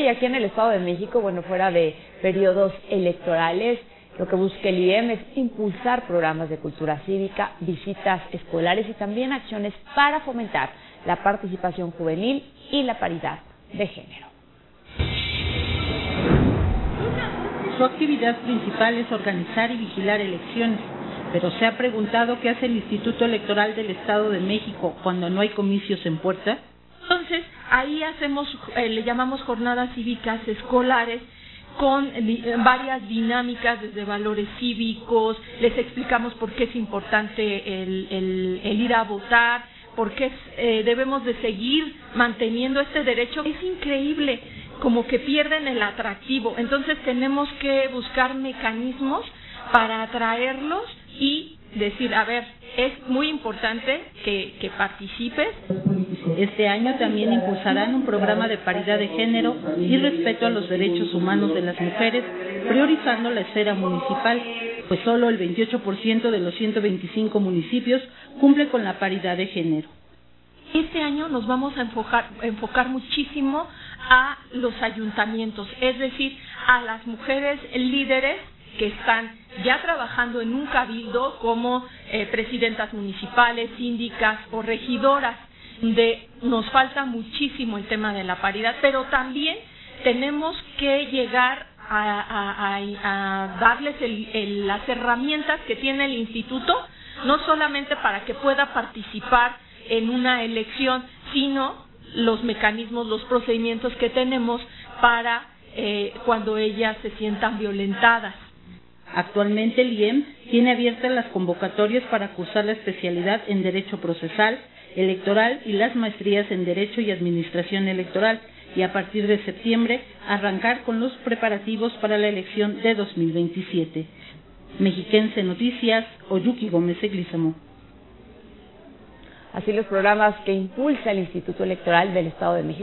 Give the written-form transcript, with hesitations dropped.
y aquí en el Estado de México, bueno, fuera de periodos electorales, lo que busca el IEM es impulsar programas de cultura cívica, visitas escolares y también acciones para fomentar la participación juvenil y la paridad de género. Su actividad principal es organizar y vigilar elecciones, pero se ha preguntado qué hace el Instituto Electoral del Estado de México cuando no hay comicios en puerta. Entonces, ahí hacemos, le llamamos jornadas cívicas escolares, con varias dinámicas desde valores cívicos, les explicamos por qué es importante el ir a votar, por qué debemos de seguir manteniendo este derecho. Es increíble, como que pierden el atractivo, entonces tenemos que buscar mecanismos para atraerlos y decir, a ver, es muy importante que participes. Este año también impulsarán un programa de paridad de género y respeto a los derechos humanos de las mujeres, priorizando la esfera municipal, pues solo el 28% de los 125 municipios cumple con la paridad de género. Este año nos vamos a enfocar muchísimo a los ayuntamientos, es decir, a las mujeres líderes que están ya trabajando en un cabildo como presidentas municipales, síndicas o regidoras, donde nos falta muchísimo el tema de la paridad, pero también tenemos que llegar a darles las herramientas que tiene el instituto, no solamente para que pueda participar en una elección, sino los mecanismos, los procedimientos que tenemos para cuando ellas se sientan violentadas. Actualmente el IEM tiene abiertas las convocatorias para cursar la especialidad en Derecho Procesal, Electoral y las maestrías en Derecho y Administración Electoral, y a partir de septiembre arrancar con los preparativos para la elección de 2027. Mexiquense Noticias, Oyuki Gómez Eglizamo. Así los programas que impulsa el Instituto Electoral del Estado de México.